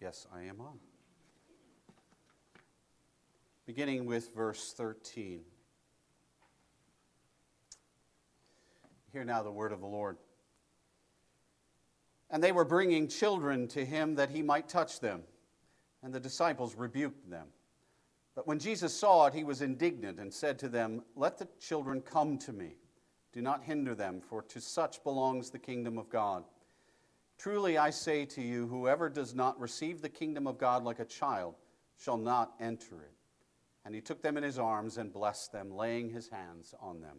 Yes, I am on. Beginning with verse 13. Hear now the word of the Lord. And they were bringing children to him that he might touch them, and the disciples rebuked them. But when Jesus saw it, he was indignant and said to them, "Let the children come to me. Do not hinder them, for to such belongs the kingdom of God. Truly I say to you, whoever does not receive the kingdom of God like a child shall not enter it." And he took them in his arms and blessed them, laying his hands on them.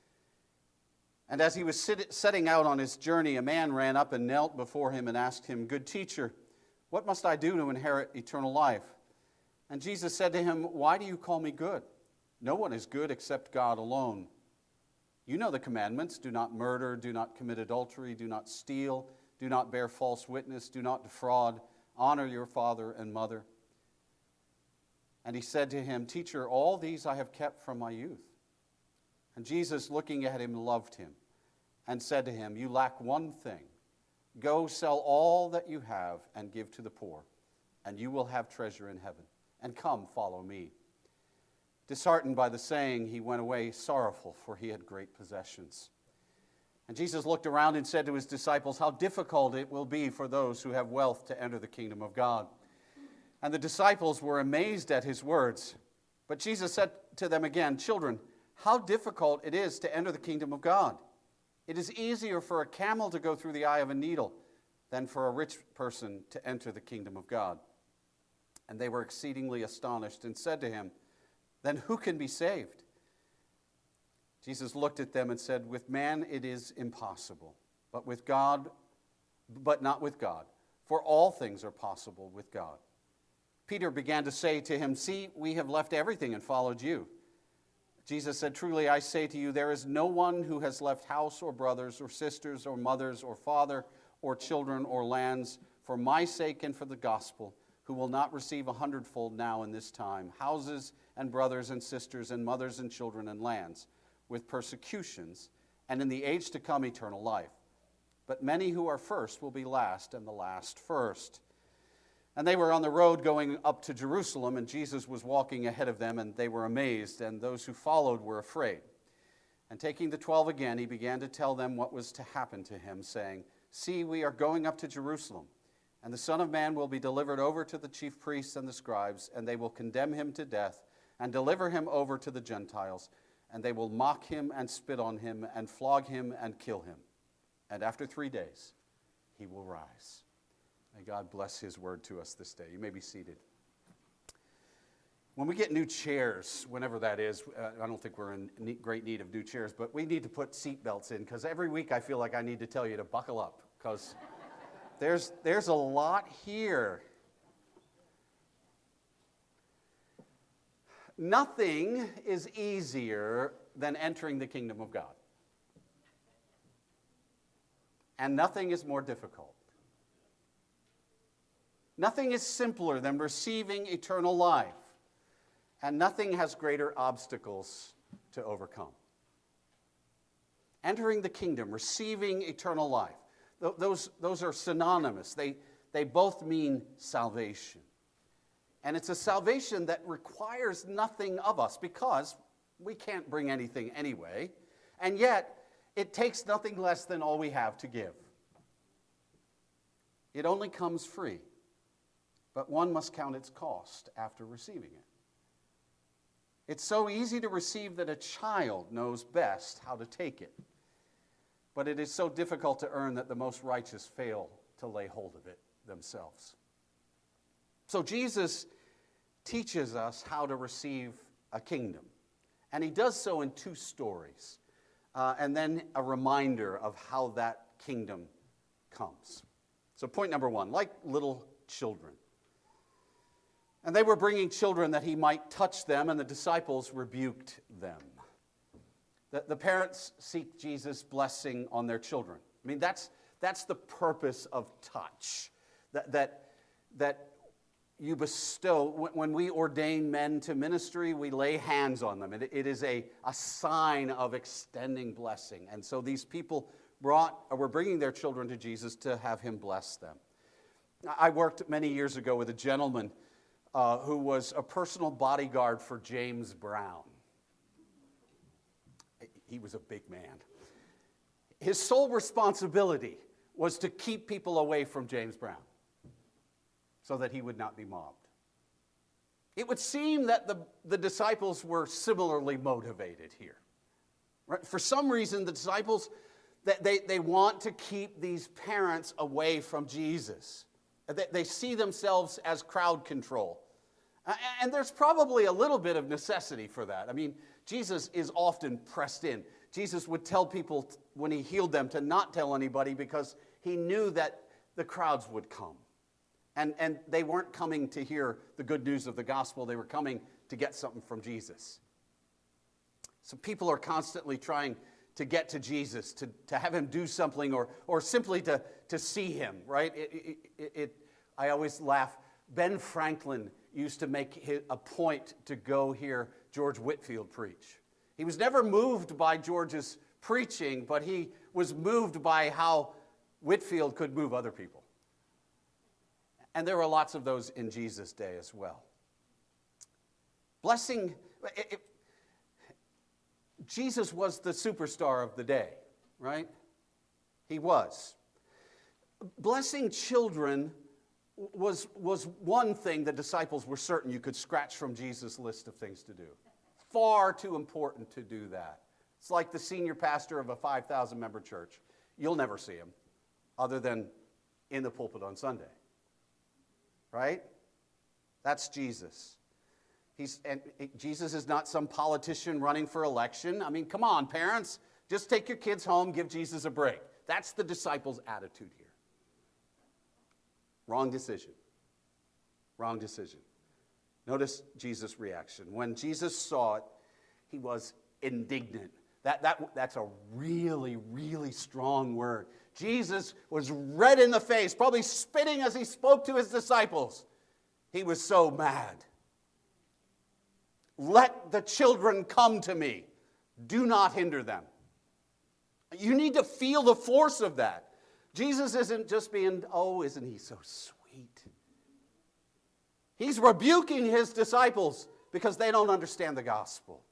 And as he was setting out on his journey, a man ran up and knelt before him and asked him, "Good teacher, what must I do to inherit eternal life?" And Jesus said to him, "Why do you call me good? No one is good except God alone. You know the commandments: do not murder, do not commit adultery, do not steal, do not bear false witness, do not defraud, honor your father and mother." And he said to him, "Teacher, all these I have kept from my youth." And Jesus, looking at him, loved him and said to him, "You lack one thing. Go sell all that you have and give to the poor, and you will have treasure in heaven. And come, follow me." Disheartened by the saying, he went away sorrowful, for he had great possessions. And Jesus looked around and said to his disciples, "How difficult it will be for those who have wealth to enter the kingdom of God." And the disciples were amazed at his words. But Jesus said to them again, "Children, how difficult it is to enter the kingdom of God. It is easier for a camel to go through the eye of a needle than for a rich person to enter the kingdom of God." And they were exceedingly astonished and said to him, "Then who can be saved?" Jesus looked at them and said, "With man it is impossible, but not with God, for all things are possible with God." Peter began to say to him, "See, we have left everything and followed you." Jesus said, "Truly I say to you, there is no one who has left house or brothers or sisters or mothers or father or children or lands for my sake and for the gospel, who will not receive 100-fold now in this time, houses and brothers and sisters and mothers and children and lands, with persecutions, and in the age to come eternal life. But many who are first will be last, and the last first." And they were on the road going up to Jerusalem, and Jesus was walking ahead of them, and they were amazed, and those who followed were afraid. And taking the 12 again, he began to tell them what was to happen to him, saying, "See, we are going up to Jerusalem, and the Son of Man will be delivered over to the chief priests and the scribes, and they will condemn him to death and deliver him over to the Gentiles, and they will mock him and spit on him and flog him and kill him. And after 3 days, he will rise." May God bless his word to us this day. You may be seated. When we get new chairs, whenever that is, I don't think we're in great need of new chairs, but we need to put seat belts in, because every week I feel like I need to tell you to buckle up, because there's a lot here. Nothing is easier than entering the kingdom of God. And nothing is more difficult. Nothing is simpler than receiving eternal life. And nothing has greater obstacles to overcome. Entering the kingdom, receiving eternal life. Those are synonymous. They both mean salvation. And it's a salvation that requires nothing of us, because we can't bring anything anyway. And yet, it takes nothing less than all we have to give. It only comes free, but one must count its cost after receiving it. It's so easy to receive that a child knows best how to take it. But it is so difficult to earn that the most righteous fail to lay hold of it themselves. So Jesus teaches us how to receive a kingdom. And he does so in 2 stories. And then a reminder of how that kingdom comes. So point number 1, like little children. And they were bringing children that he might touch them, and the disciples rebuked them. The parents seek Jesus' blessing on their children. I mean, that's the purpose of touch. That you bestow. When we ordain men to ministry, we lay hands on them. It is a sign of extending blessing. And so these people were bringing their children to Jesus to have him bless them. I worked many years ago with a gentleman who was a personal bodyguard for James Brown. He was a big man. His sole responsibility was to keep people away from James Brown so that he would not be mobbed. It would seem that the disciples were similarly motivated here. Right? For some reason, the disciples, they want to keep these parents away from Jesus. They see themselves as crowd control. And there's probably a little bit of necessity for that. I mean, Jesus is often pressed in. Jesus would tell people when he healed them to not tell anybody because he knew that the crowds would come. And they weren't coming to hear the good news of the gospel. They were coming to get something from Jesus. So people are constantly trying to get to Jesus, to have him do something or simply to see him, right? I always laugh. Ben Franklin used to make a point to go hear George Whitefield preach. He was never moved by George's preaching, but he was moved by how Whitefield could move other people. And there were lots of those in Jesus' day as well. Blessing, Jesus was the superstar of the day, right? He was. Blessing children was one thing the disciples were certain you could scratch from Jesus' list of things to do. Far too important to do that. It's like the senior pastor of a 5,000-member church. You'll never see him other than in the pulpit on Sunday. Right? That's Jesus. Jesus is not some politician running for election. I mean, come on, parents. Just take your kids home, give Jesus a break. That's the disciples' attitude here. Wrong decision. Wrong decision. Notice Jesus' reaction. When Jesus saw it, he was indignant. That's a really, really strong word. Jesus was red in the face, probably spitting as he spoke to his disciples. He was so mad. Let the children come to me. Do not hinder them. You need to feel the force of that. Jesus isn't just being, oh, isn't he so sweet? He's rebuking his disciples because they don't understand the gospel.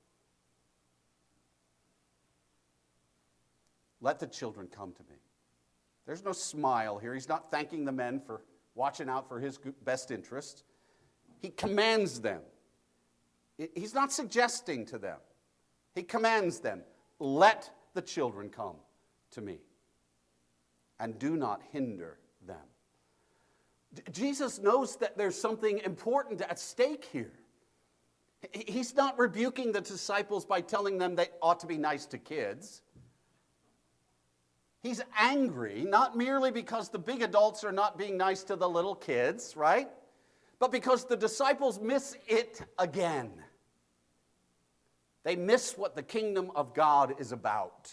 Let the children come to me. There's no smile here. He's not thanking the men for watching out for his best interest. He commands them. He's not suggesting to them. He commands them, let the children come to me and do not hinder them. Jesus knows that there's something important at stake here. He's not rebuking the disciples by telling them they ought to be nice to kids. He's angry, not merely because the big adults are not being nice to the little kids, right? But because the disciples miss it again. They miss what the kingdom of God is about.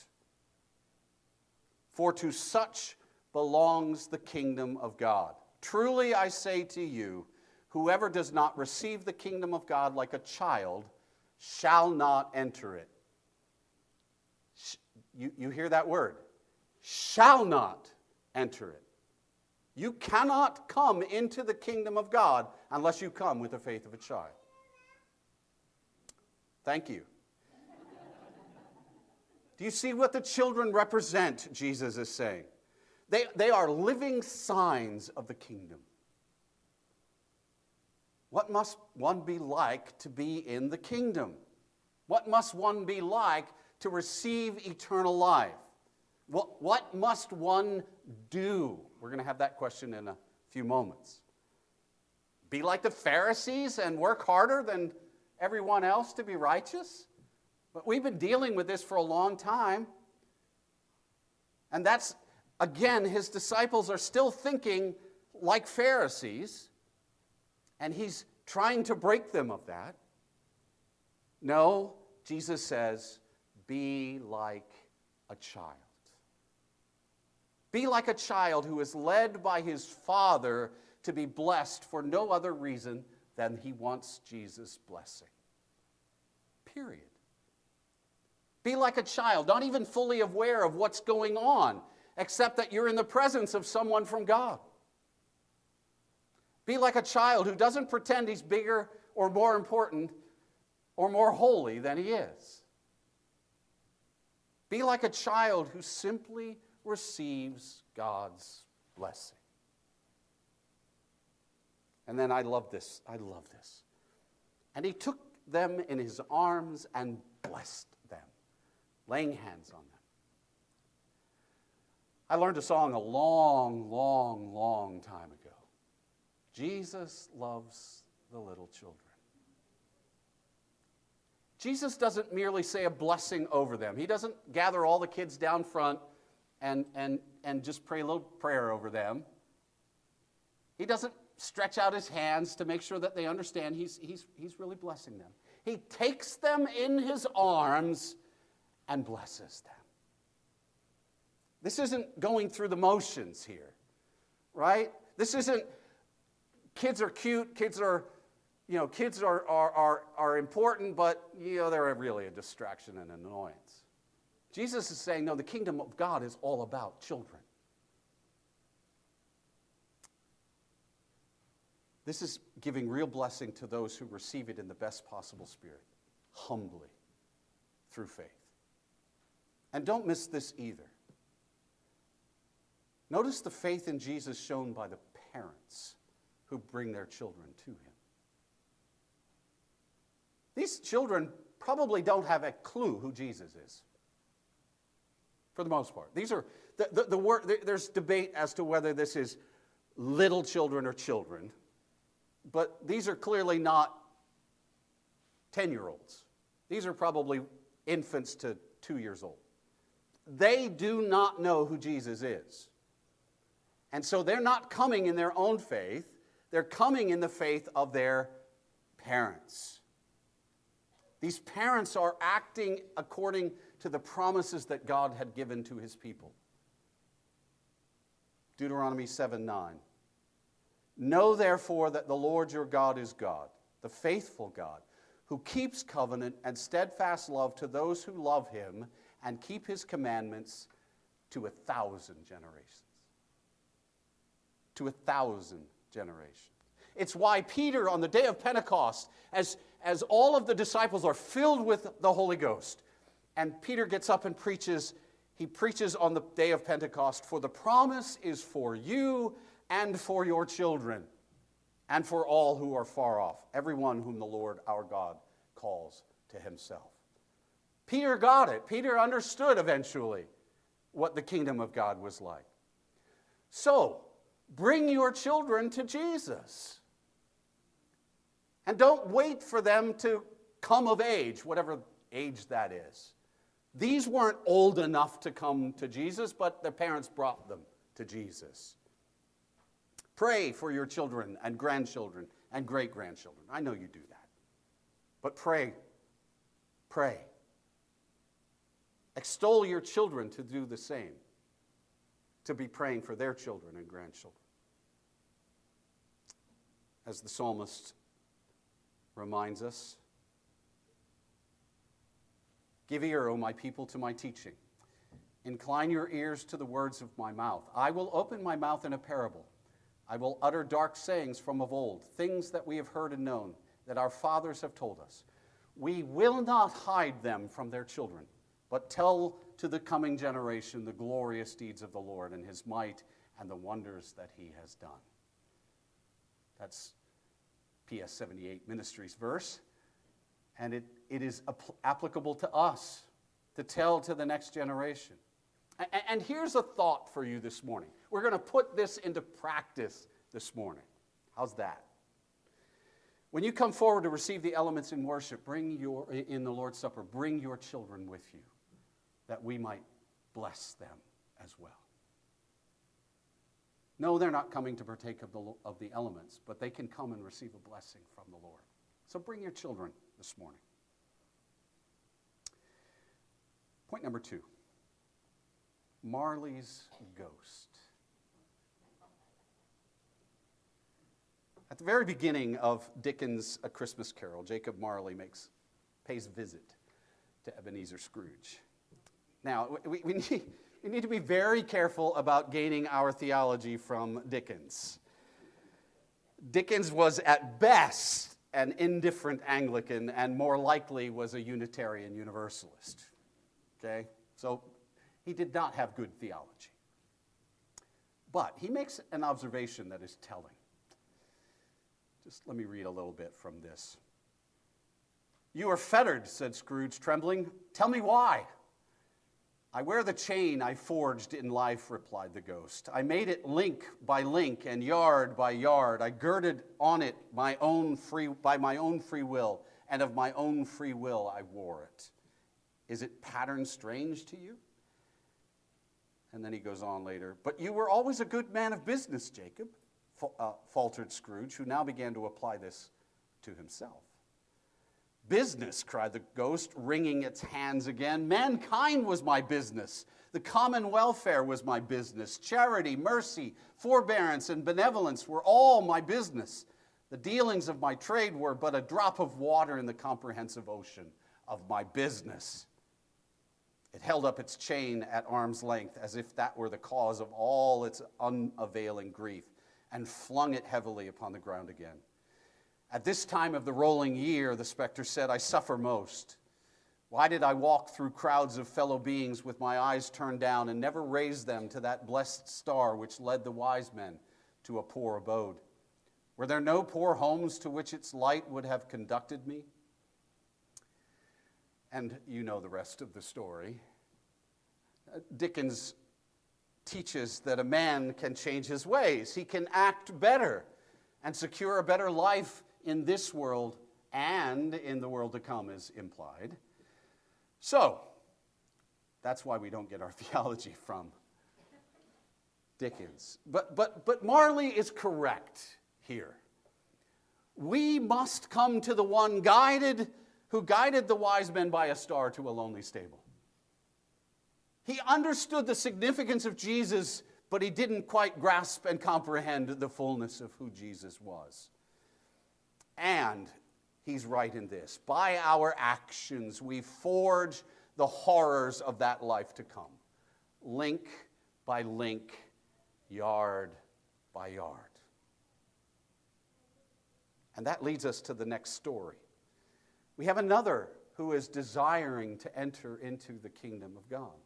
For to such belongs the kingdom of God. Truly I say to you, whoever does not receive the kingdom of God like a child shall not enter it. You hear that word? Shall not enter it. You cannot come into the kingdom of God unless you come with the faith of a child. Thank you. Do you see what the children represent, Jesus is saying? They are living signs of the kingdom. What must one be like to be in the kingdom? What must one be like to receive eternal life? What must one do? We're going to have that question in a few moments. Be like the Pharisees and work harder than everyone else to be righteous? But we've been dealing with this for a long time. And that's, again, his disciples are still thinking like Pharisees, and he's trying to break them of that. No, Jesus says, be like a child. Be like a child who is led by his father to be blessed for no other reason than he wants Jesus' blessing. Period. Be like a child, not even fully aware of what's going on, except that you're in the presence of someone from God. Be like a child who doesn't pretend he's bigger or more important or more holy than he is. Be like a child who simply receives God's blessing. And then I love this. And he took them in his arms and blessed them, laying hands on them. I learned a song a long, long, long time ago. Jesus loves the little children. Jesus doesn't merely say a blessing over them. He doesn't gather all the kids down front and just pray a little prayer over them. He doesn't stretch out his hands to make sure that they understand he's really blessing them. He takes them in his arms and blesses them. This isn't going through the motions here, right? This isn't kids are cute, kids are important, but they're really a distraction and annoyance. Jesus is saying, no, the kingdom of God is all about children. This is giving real blessing to those who receive it in the best possible spirit, humbly, through faith. And don't miss this either. Notice the faith in Jesus shown by the parents who bring their children to him. These children probably don't have a clue who Jesus is, for the most part. These are the word. There's debate as to whether this is little children or children, but these are clearly not 10-year-olds. These are probably infants to 2 years old. They do not know who Jesus is. And so they're not coming in their own faith. They're coming in the faith of their parents. These parents are acting according to the promises that God had given to his people. Deuteronomy 7:9. Know therefore that the Lord your God is God, the faithful God, who keeps covenant and steadfast love to those who love him and keep his commandments to 1,000 generations. To 1,000 generations. It's why Peter, on the day of Pentecost, as all of the disciples are filled with the Holy Ghost, and Peter gets up and preaches, he preaches on the day of Pentecost, for the promise is for you and for your children, and for all who are far off, everyone whom the Lord our God calls to himself. Peter got it. Peter understood eventually what the kingdom of God was like. So, bring your children to Jesus. And don't wait for them to come of age, whatever age that is. These weren't old enough to come to Jesus, but their parents brought them to Jesus. Pray for your children and grandchildren and great-grandchildren. I know you do that. But pray. Pray. Extol your children to do the same, to be praying for their children and grandchildren. As the psalmist reminds us, give ear, O my people, to my teaching. Incline your ears to the words of my mouth. I will open my mouth in a parable. I will utter dark sayings from of old, things that we have heard and known, that our fathers have told us. We will not hide them from their children, but tell to the coming generation the glorious deeds of the Lord and his might and the wonders that he has done. That's PS 78 Ministries verse. And it is applicable to us to tell to the next generation. And here's a thought for you this morning. We're going to put this into practice this morning. How's that? When you come forward to receive the elements in worship, in the Lord's Supper, bring your children with you, that we might bless them as well. No, they're not coming to partake of the elements, but they can come and receive a blessing from the Lord. So bring your children this morning. Point number 2. Marley's Ghost. At the very beginning of Dickens' A Christmas Carol, Jacob Marley pays a visit to Ebenezer Scrooge. Now, we need to be very careful about gaining our theology from Dickens. Dickens was at best an indifferent Anglican and more likely was a Unitarian Universalist. Okay? So he did not have good theology. But he makes an observation that is telling. Just let me read a little bit from this. "You are fettered," said Scrooge, trembling. "Tell me why." "I wear the chain I forged in life," replied the ghost. "I made it link by link and yard by yard. I girded on it by my own free will, and of my own free will I wore it. Is it pattern strange to you?" And then he goes on later. "But you were always a good man of business, Jacob," faltered Scrooge, who now began to apply this to himself. "Business," cried the ghost, wringing its hands again. "Mankind was my business. The common welfare was my business. Charity, mercy, forbearance, and benevolence were all my business. The dealings of my trade were but a drop of water in the comprehensive ocean of my business." It held up its chain at arm's length as if that were the cause of all its unavailing grief, and flung it heavily upon the ground again. "At this time of the rolling year," the specter said, "I suffer most. Why did I walk through crowds of fellow beings with my eyes turned down and never raise them to that blessed star which led the wise men to a poor abode? Were there no poor homes to which its light would have conducted me?" And you know the rest of the story. Dickens teaches that a man can change his ways. He can act better and secure a better life in this world and in the world to come, is implied. So, that's why we don't get our theology from Dickens. But Marley is correct here. We must come to the one who guided the wise men by a star to a lonely stable. He understood the significance of Jesus, but he didn't quite grasp and comprehend the fullness of who Jesus was. And he's right in this. By our actions, we forge the horrors of that life to come. Link by link, yard by yard. And that leads us to the next story. We have another who is desiring to enter into the kingdom of God.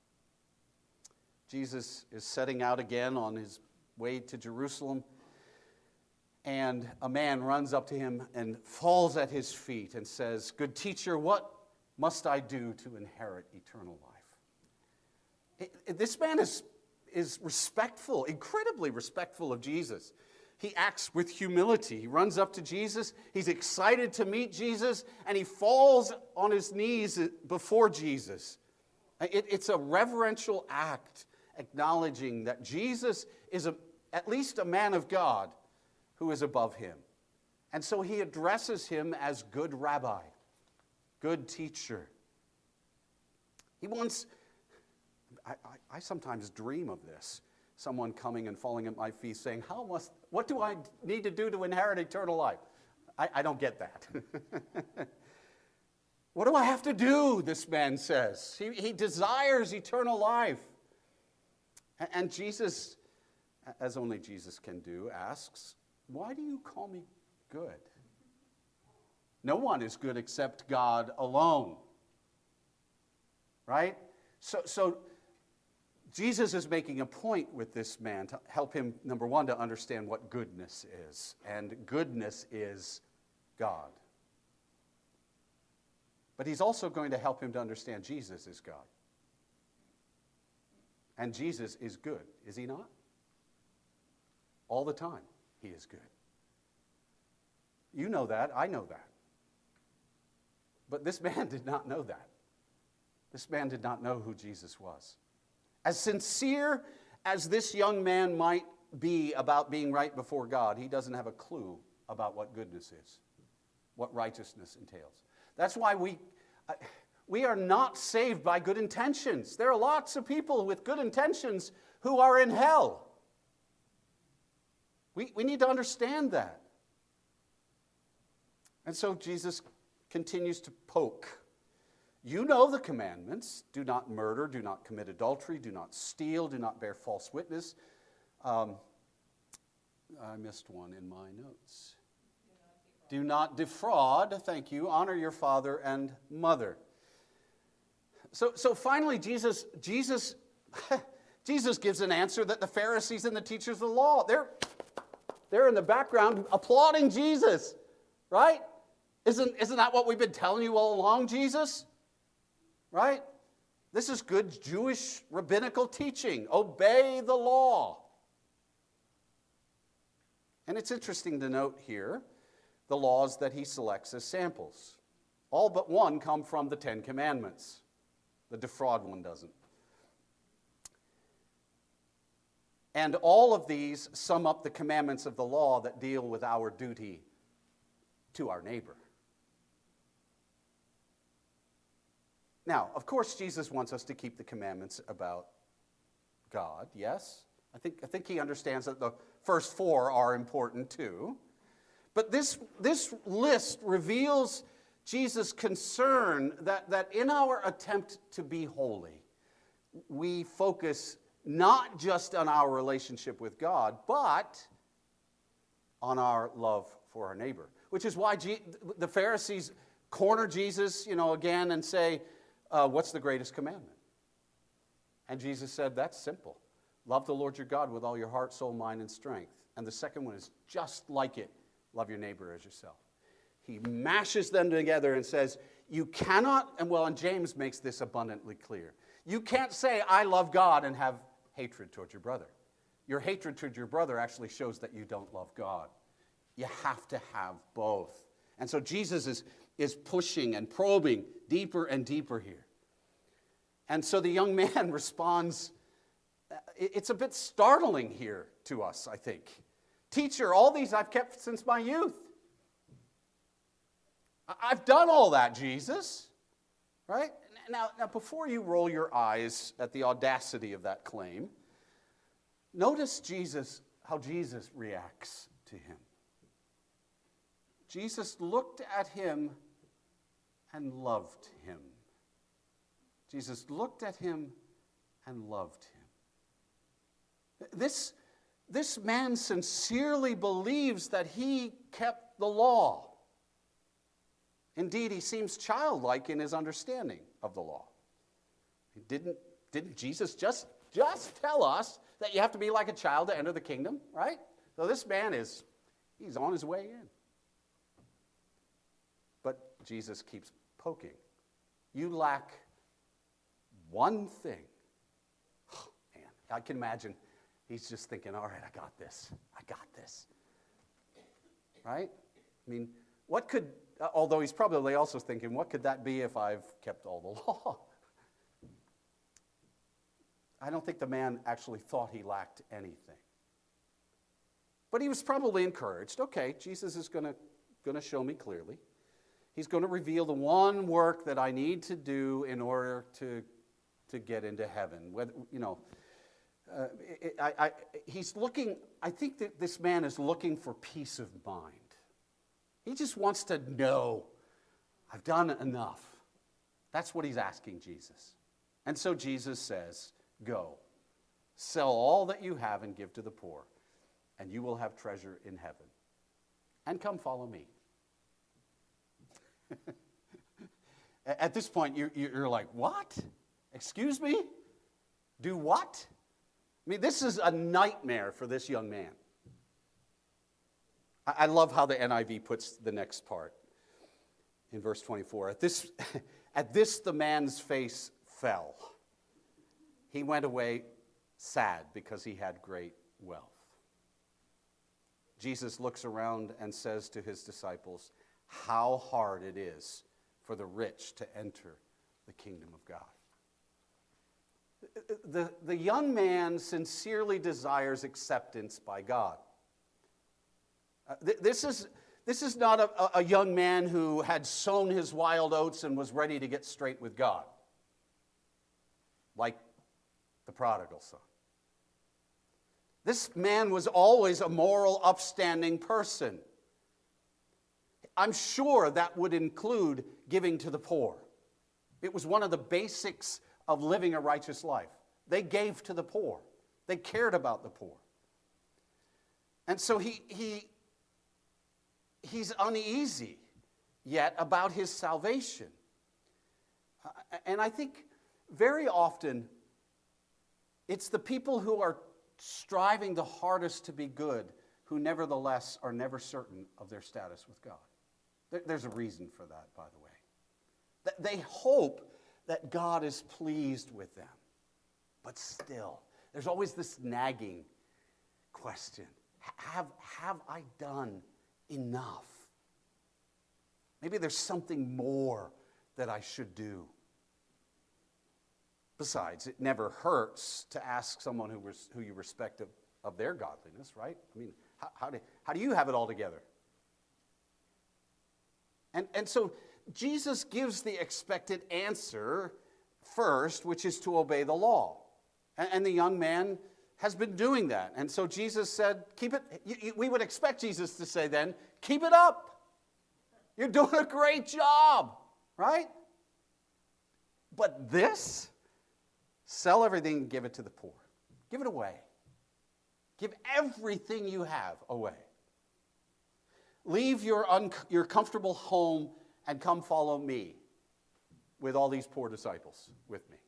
Jesus is setting out again on his way to Jerusalem, and a man runs up to him and falls at his feet and says, "Good teacher, what must I do to inherit eternal life?" This man is respectful, incredibly respectful of Jesus. He acts with humility. He runs up to Jesus. He's excited to meet Jesus, and he falls on his knees before Jesus. It's a reverential act, acknowledging that Jesus is at least a man of God who is above him. And so he addresses him as good rabbi, good teacher. I sometimes dream of this. Someone coming and falling at my feet saying, what do I need to do to inherit eternal life? I don't get that. What do I have to do, this man says. He desires eternal life. And Jesus, as only Jesus can do, asks, "Why do you call me good? No one is good except God alone." Right? So Jesus is making a point with this man to help him, number one, to understand what goodness is. And goodness is God. But he's also going to help him to understand Jesus is God. And Jesus is good, is he not? All the time, he is good. You know that, I know that. But this man did not know that. This man did not know who Jesus was. As sincere as this young man might be about being right before God, he doesn't have a clue about what goodness is, what righteousness entails. That's why we are not saved by good intentions. There are lots of people with good intentions who are in hell. We need to understand that. And so Jesus continues to poke. You know the commandments. Do not murder, do not commit adultery, do not steal, do not bear false witness. I missed one in my notes. Do not defraud. Thank you. Honor your father and mother. So finally, Jesus Jesus gives an answer that the Pharisees and the teachers of the law, they're in the background applauding Jesus, right? Isn't that what we've been telling you all along, Jesus? Right? This is good Jewish rabbinical teaching. Obey the law. And it's interesting to note here the laws that he selects as samples. All but one come from the Ten Commandments. The defraud one doesn't. And all of these sum up the commandments of the law that deal with our duty to our neighbor. Now, of course, Jesus wants us to keep the commandments about God, yes? I think he understands that the first four are important too. But this list reveals Jesus' concern that in our attempt to be holy, we focus not just on our relationship with God, but on our love for our neighbor. Which is why the Pharisees corner Jesus, again and say, what's the greatest commandment? And Jesus said, that's simple. Love the Lord your God with all your heart, soul, mind, and strength. And the second one is just like it. Love your neighbor as yourself. He mashes them together and says, you cannot, and James makes this abundantly clear. You can't say, I love God and have hatred towards your brother. Your hatred towards your brother actually shows that you don't love God. You have to have both. And so Jesus is pushing and probing deeper and deeper here. And so the young man responds, it's a bit startling here to us, I think. Teacher, all these I've kept since my youth. I've done all that, Jesus. Right? Now, before you roll your eyes at the audacity of that claim, notice how Jesus reacts to him. Jesus looked at him and loved him. Jesus looked at him and loved him. This man sincerely believes that he kept the law. Indeed, he seems childlike in his understanding of the law. Didn't Jesus just tell us that you have to be like a child to enter the kingdom, right? So this man he's on his way in. But Jesus keeps poking. You lack one thing. Oh, man, I can imagine he's just thinking, all right, I got this. Right? I mean, although he's probably also thinking, what could that be if I've kept all the law? I don't think the man actually thought he lacked anything. But he was probably encouraged. Okay, Jesus is going to show me clearly. He's going to reveal the one work that I need to do in order to get into heaven. He's looking, I think that this man is looking for peace of mind. He just wants to know, I've done enough. That's what he's asking Jesus. And so Jesus says, go, sell all that you have and give to the poor, and you will have treasure in heaven. And come follow me. At this point, you're like, what? Excuse me? Do what? I mean, this is a nightmare for this young man. I love how the NIV puts the next part in verse 24. At this the man's face fell. He went away sad because he had great wealth. Jesus looks around and says to his disciples, how hard it is for the rich to enter the kingdom of God. The young man sincerely desires acceptance by God. This is not a young man who had sown his wild oats and was ready to get straight with God, like the prodigal son. This man was always a moral, upstanding person. I'm sure that would include giving to the poor. It was one of the basics of living a righteous life. They gave to the poor. They cared about the poor. And so he's uneasy yet about his salvation. And I think very often it's the people who are striving the hardest to be good who nevertheless are never certain of their status with God. There's a reason for that, by the way. They hope that God is pleased with them. But still, there's always this nagging question. Have I done enough? Maybe there's something more that I should do. Besides, it never hurts to ask someone who you respect of their godliness, right? I mean, how do you have it all together? And so Jesus gives the expected answer first, which is to obey the law. And the young man has been doing that. And so Jesus said, keep it. We would expect Jesus to say then, keep it up. You're doing a great job, right? But this, sell everything and give it to the poor. Give it away. Give everything you have away. Leave your comfortable home and come follow me with all these poor disciples with me.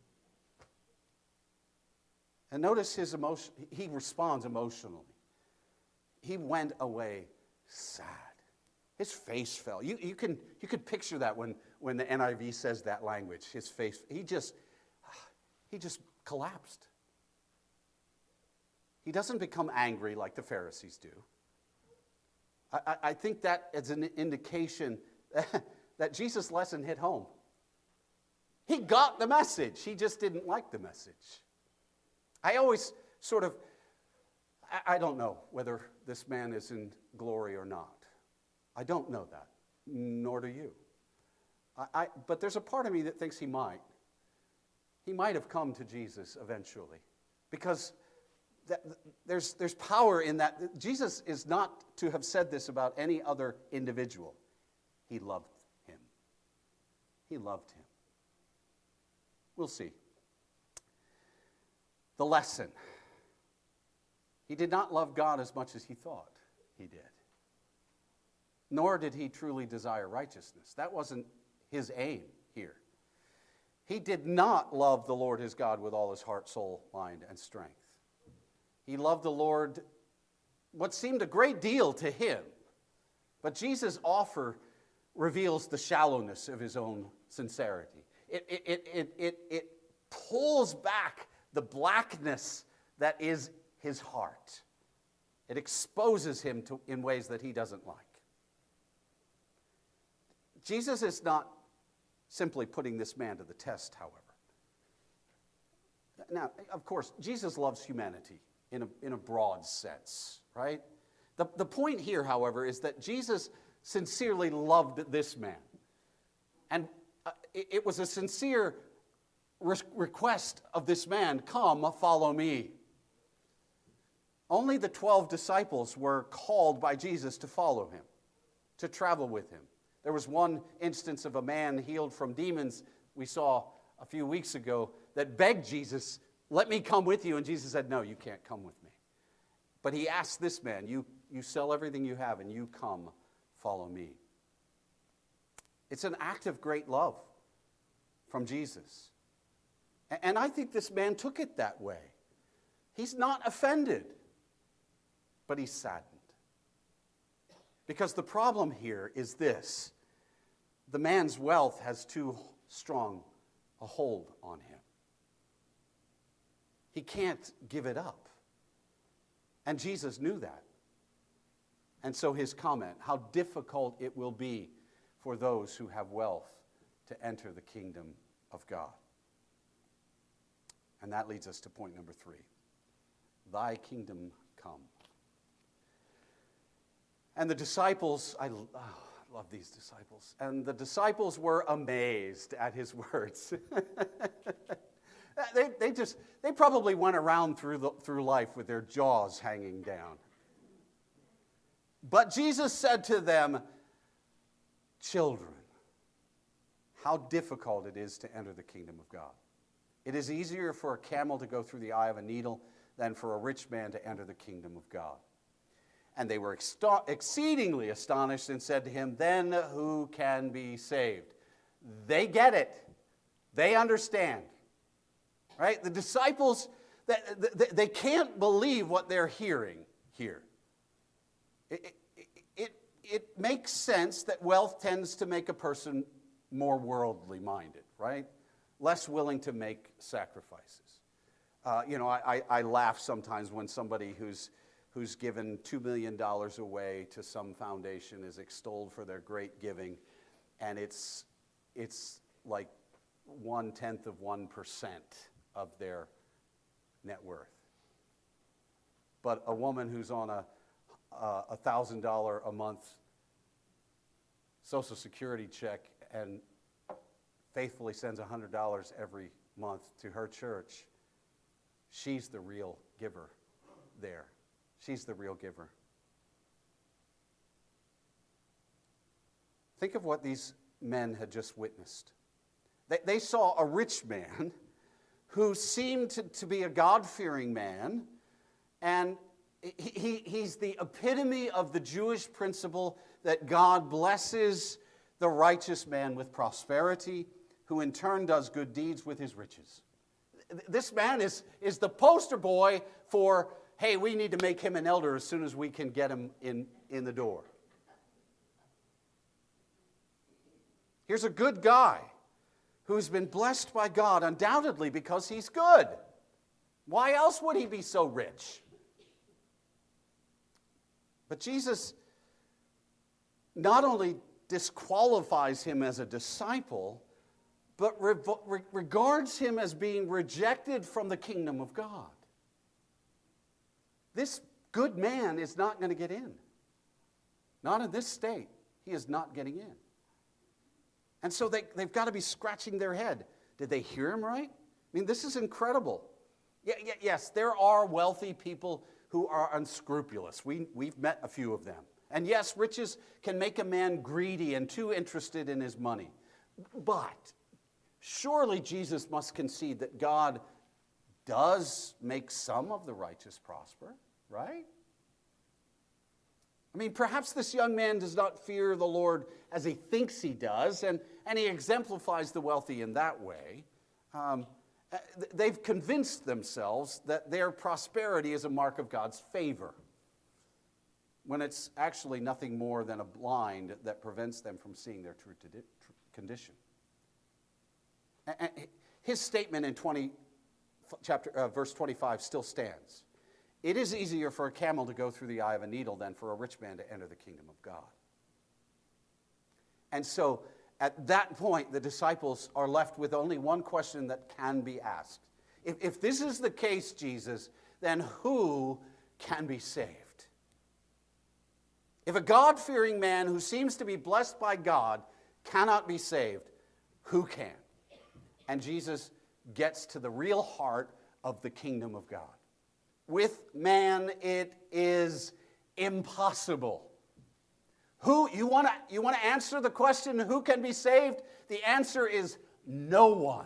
And notice his emotion. He responds emotionally. He went away sad. His face fell. You can picture that when the NIV says that language. His face, he just collapsed. He doesn't become angry like the Pharisees do. I think that is an indication that Jesus' lesson hit home. He got the message. He just didn't like the message. I always I don't know whether this man is in glory or not. I don't know that, nor do you. But there's a part of me that thinks he might. He might have come to Jesus eventually, because there's power in that. Jesus is not to have said this about any other individual. He loved him. He loved him. We'll see. The lesson. He did not love God as much as he thought he did. Nor did he truly desire righteousness. That wasn't his aim here. He did not love the Lord his God with all his heart, soul, mind, and strength. He loved the Lord what seemed a great deal to him. But Jesus' offer reveals the shallowness of his own sincerity. It pulls back the blackness that is his heart. It exposes him in ways that he doesn't like. Jesus is not simply putting this man to the test, however. Now, of course, Jesus loves humanity in a broad sense, right? The point here, however, is that Jesus sincerely loved this man. And it was a sincere request of this man, come, follow me. Only the 12 disciples were called by Jesus to follow him, to travel with him. There was one instance of a man healed from demons we saw a few weeks ago that begged Jesus, let me come with you. And Jesus said, no, you can't come with me. But he asked this man, you sell everything you have and you come, follow me. It's an act of great love from Jesus. And I think this man took it that way. He's not offended, but he's saddened. Because the problem here is this. The man's wealth has too strong a hold on him. He can't give it up. And Jesus knew that. And so his comment, how difficult it will be for those who have wealth to enter the kingdom of God. And that leads us to point number 3. Thy kingdom come. And the disciples, I love these disciples. And the disciples were amazed at his words. They probably went around through life with their jaws hanging down. But Jesus said to them, children, how difficult it is to enter the kingdom of God. It is easier for a camel to go through the eye of a needle than for a rich man to enter the kingdom of God. And they were exceedingly astonished and said to him, "Then who can be saved?" They get it. They understand. Right? The disciples, they can't believe what they're hearing here. It makes sense that wealth tends to make a person more worldly minded, right? Less willing to make sacrifices. I laugh sometimes when somebody who's given $2 million away to some foundation is extolled for their great giving, and it's like 0.1% of their net worth. But a woman who's on a $1,000 a month Social Security check and faithfully sends $100 every month to her church, she's the real giver there. She's the real giver. Think of what these men had just witnessed. They saw a rich man who seemed to be a God-fearing man, and he's the epitome of the Jewish principle that God blesses the righteous man with prosperity, who in turn does good deeds with his riches. This man is the poster boy for, hey, we need to make him an elder as soon as we can get him in the door. Here's a good guy who's been blessed by God, undoubtedly because he's good. Why else would he be so rich? But Jesus not only disqualifies him as a disciple, but regards him as being rejected from the kingdom of God. This good man is not going to get in. Not in this state. He is not getting in. And so they've got to be scratching their head. Did they hear him right? I mean, this is incredible. Yes, there are wealthy people who are unscrupulous. We've met a few of them. And yes, riches can make a man greedy and too interested in his money. But surely Jesus must concede that God does make some of the righteous prosper, right? I mean, perhaps this young man does not fear the Lord as he thinks he does, and he exemplifies the wealthy in that way. They've convinced themselves that their prosperity is a mark of God's favor, when it's actually nothing more than a blind that prevents them from seeing their true condition. His statement in verse 25 still stands. It is easier for a camel to go through the eye of a needle than for a rich man to enter the kingdom of God. And so at that point, the disciples are left with only one question that can be asked. If this is the case, Jesus, then who can be saved? If a God-fearing man who seems to be blessed by God cannot be saved, who can? And Jesus gets to the real heart of the kingdom of God. With man, it is impossible. You want to answer the question, who can be saved? The answer is no one.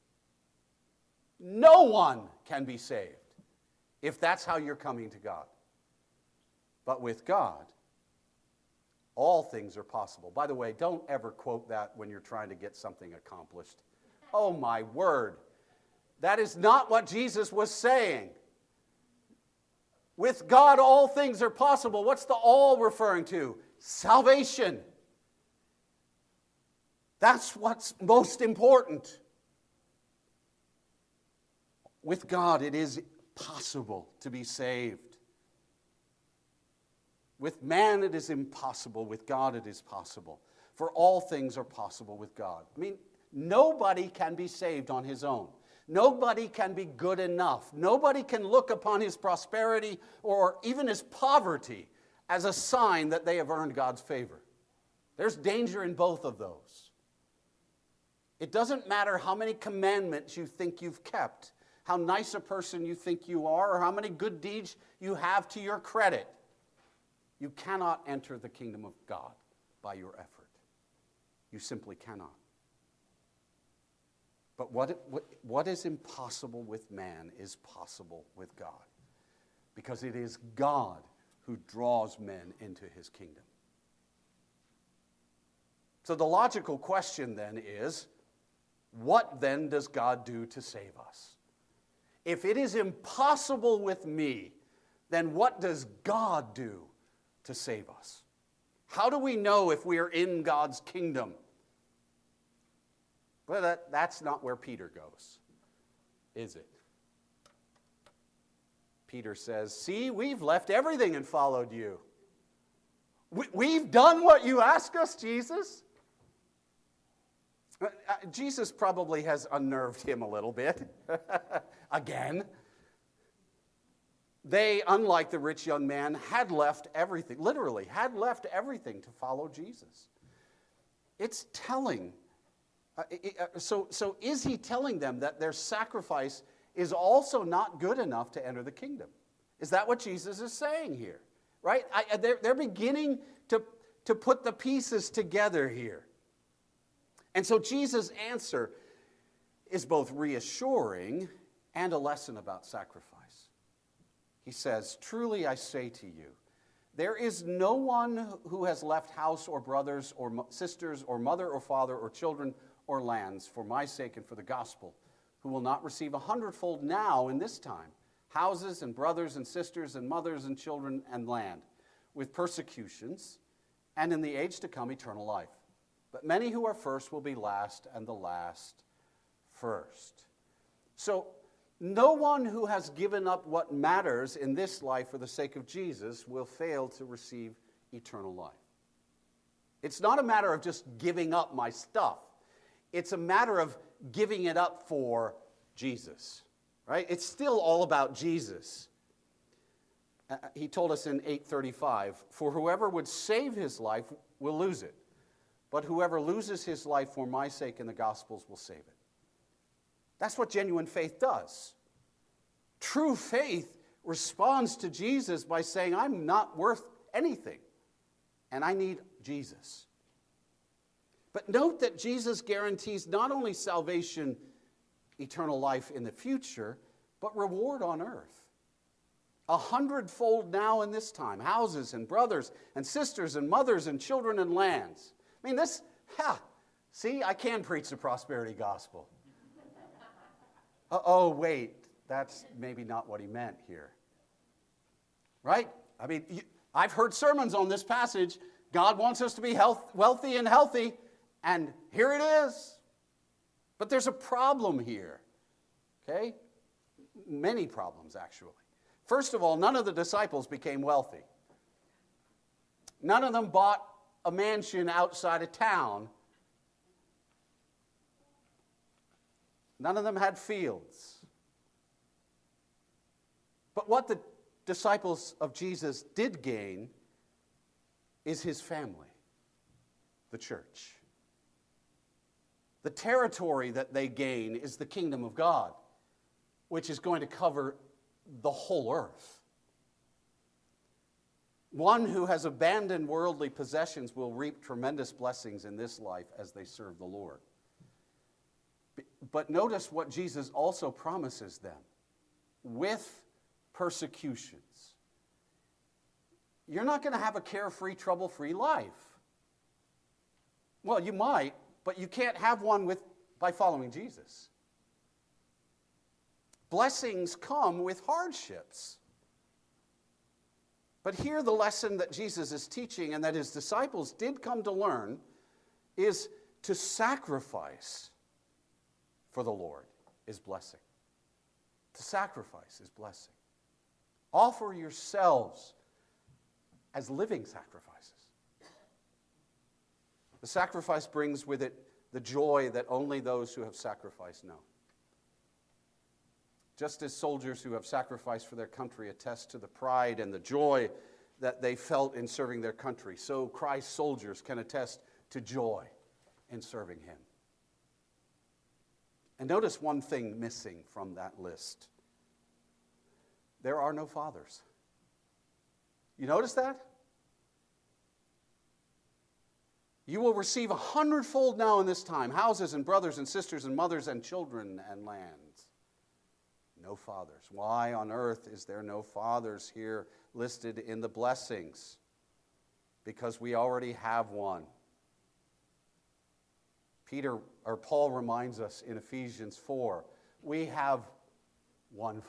No one can be saved if that's how you're coming to God. But with God, all things are possible. By the way, don't ever quote that when you're trying to get something accomplished. Oh my word. That is not what Jesus was saying. With God, all things are possible. What's the all referring to? Salvation. That's what's most important. With God, it is possible to be saved. With man, it is impossible. With God, it is possible. For all things are possible with God. I mean, nobody can be saved on his own. Nobody can be good enough. Nobody can look upon his prosperity or even his poverty as a sign that they have earned God's favor. There's danger in both of those. It doesn't matter how many commandments you think you've kept, how nice a person you think you are, or how many good deeds you have to your credit. You cannot enter the kingdom of God by your effort. You simply cannot. But what is impossible with man is possible with God. Because it is God who draws men into his kingdom. So the logical question then is, what then does God do to save us? If it is impossible with me, then what does God do to save us? How do we know if we are in God's kingdom? Well, that's not where Peter goes, is it? Peter says, see, we've left everything and followed you. We've done what you asked us, Jesus. Jesus probably has unnerved him a little bit. Again. They, unlike the rich young man, had left everything, literally, had left everything to follow Jesus. It's telling. So is he telling them that their sacrifice is also not good enough to enter the kingdom? Is that what Jesus is saying here? Right? They're beginning to put the pieces together here. And so Jesus' answer is both reassuring and a lesson about sacrifice. He says, truly I say to you, there is no one who has left house or brothers or sisters or mother or father or children or lands for my sake and for the gospel, who will not receive 100-fold now in this time, houses and brothers and sisters and mothers and children and land, with persecutions, and in the age to come eternal life. But many who are first will be last, and the last first. So no one who has given up what matters in this life for the sake of Jesus will fail to receive eternal life. It's not a matter of just giving up my stuff. It's a matter of giving it up for Jesus, right? It's still all about Jesus. He told us in 8:35, for whoever would save his life will lose it, but whoever loses his life for my sake and the gospel's will save it. That's what genuine faith does. True faith responds to Jesus by saying, I'm not worth anything, and I need Jesus. But note that Jesus guarantees not only salvation, eternal life in the future, but reward on earth. 100-fold now in this time, houses and brothers and sisters and mothers and children and lands. I mean, see, I can preach the prosperity gospel. Oh, wait, that's maybe not what he meant here. Right? I mean, I've heard sermons on this passage. God wants us to be wealthy and healthy, and here it is. But there's a problem here, okay? Many problems, actually. First of all, none of the disciples became wealthy. None of them bought a mansion outside of town. None of them had fields. But what the disciples of Jesus did gain is his family, the church. The territory that they gain is the kingdom of God, which is going to cover the whole earth. One who has abandoned worldly possessions will reap tremendous blessings in this life as they serve the Lord. But notice what Jesus also promises them. With persecutions. You're not going to have a carefree, trouble-free life. Well, you might, but you can't have one by following Jesus. Blessings come with hardships. But here the lesson that Jesus is teaching and that his disciples did come to learn is to sacrifice for the Lord is blessing. To sacrifice is blessing. Offer yourselves as living sacrifices. The sacrifice brings with it the joy that only those who have sacrificed know. Just as soldiers who have sacrificed for their country attest to the pride and the joy that they felt in serving their country, so Christ's soldiers can attest to joy in serving him. And notice one thing missing from that list. There are no fathers. You notice that? You will receive 100-fold now in this time, houses and brothers and sisters and mothers and children and lands. no fathers. Why on earth is there no fathers here listed in the blessings? Because we already have one. Paul reminds us in Ephesians 4, we have one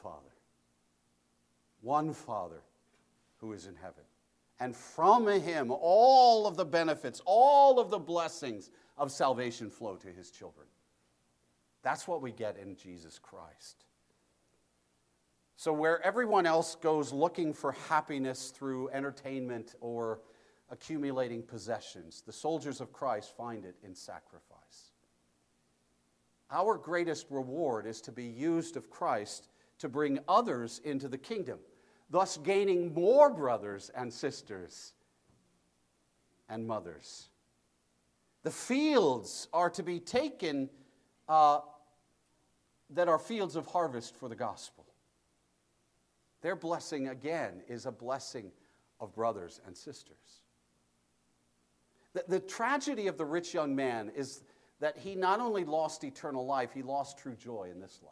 Father who is in heaven. And from him, all of the benefits, all of the blessings of salvation flow to his children. That's what we get in Jesus Christ. So where everyone else goes looking for happiness through entertainment or accumulating possessions, the soldiers of Christ find it in sacrifice. Our greatest reward is to be used of Christ to bring others into the kingdom, thus gaining more brothers and sisters and mothers. The fields are to be taken that are fields of harvest for the gospel. Their blessing, again, is a blessing of brothers and sisters. The tragedy of the rich young man is that he not only lost eternal life, he lost true joy in this life.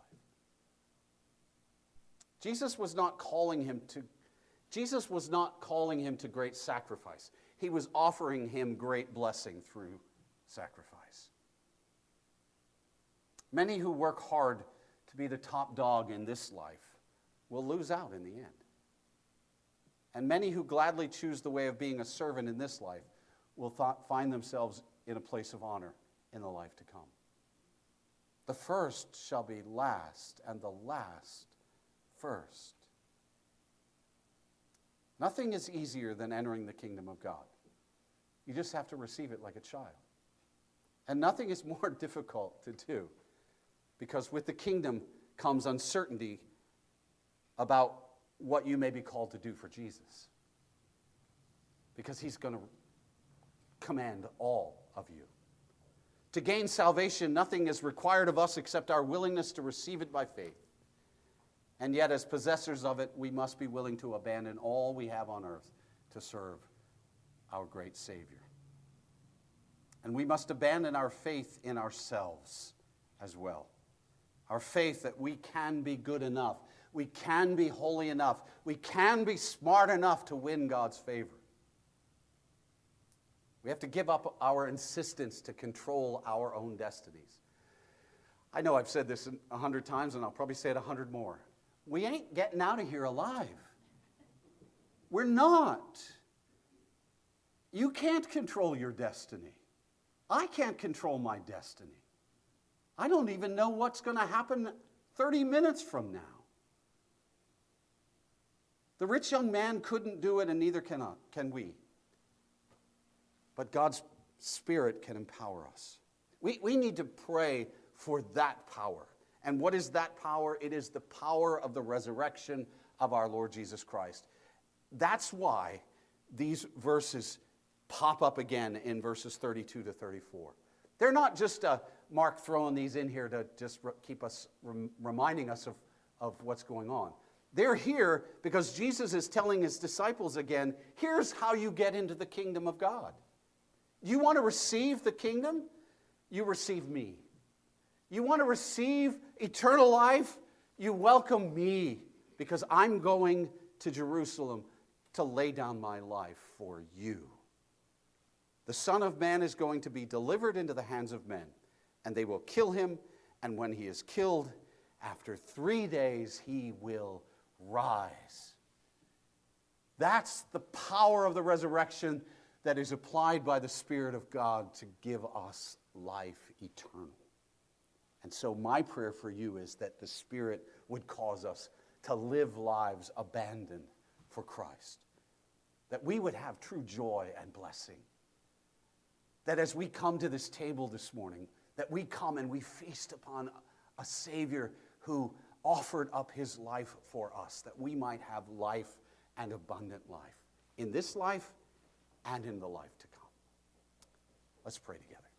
Jesus was not calling him to great sacrifice. He was offering him great blessing through sacrifice. Many who work hard to be the top dog in this life will lose out in the end. And many who gladly choose the way of being a servant in this life will find themselves in a place of honor in the life to come. The first shall be last, and the last first. Nothing is easier than entering the kingdom of God. You just have to receive it like a child. And nothing is more difficult to do, because with the kingdom comes uncertainty about what you may be called to do for Jesus. Because he's going to command all of you. To gain salvation, nothing is required of us except our willingness to receive it by faith. And yet, as possessors of it, we must be willing to abandon all we have on earth to serve our great Savior. And we must abandon our faith in ourselves as well. Our faith that we can be good enough, we can be holy enough, we can be smart enough to win God's favor. We have to give up our insistence to control our own destinies. I know I've said this 100 times, and I'll probably say it 100 more. We ain't getting out of here alive. We're not. You can't control your destiny. I can't control my destiny. I don't even know what's going to happen 30 minutes from now. The rich young man couldn't do it, and neither can we. But God's Spirit can empower us. We need to pray for that power. And what is that power? It is the power of the resurrection of our Lord Jesus Christ. That's why these verses pop up again in verses 32 to 34. They're not just Mark throwing these in here to just keep us reminding us of what's going on. They're here because Jesus is telling his disciples again, here's how you get into the kingdom of God. You want to receive the kingdom? You receive me. You want to receive eternal life? You welcome me, because I'm going to Jerusalem to lay down my life for you. The Son of Man is going to be delivered into the hands of men, and they will kill him, and when he is killed, after 3 days he will rise. That's the power of the resurrection that is applied by the Spirit of God to give us life eternal. And so my prayer for you is that the Spirit would cause us to live lives abandoned for Christ. That we would have true joy and blessing. That as we come to this table this morning, that we come and we feast upon a Savior who offered up his life for us, that we might have life and abundant life in this life and in the life to come. Let's pray together.